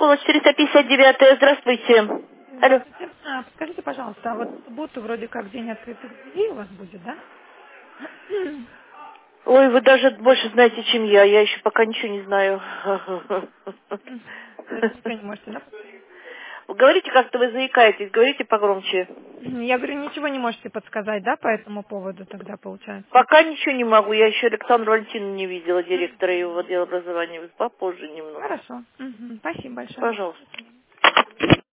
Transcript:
Школа 459, здравствуйте. Алло. Здравствуйте. Подскажите, пожалуйста, а вот в субботу вроде как день открытых дверей у вас будет, да? Ой, вы даже больше знаете, чем я еще пока ничего не знаю. То есть ничего не можете, да? Говорите, как-то вы заикаетесь, говорите погромче. Я говорю, ничего не можете подсказать, да, по этому поводу тогда получается? Пока ничего не могу, я еще Александру Валентиновну не видела, директора его отдела образования. Попозже немного. Хорошо. Спасибо большое. Пожалуйста.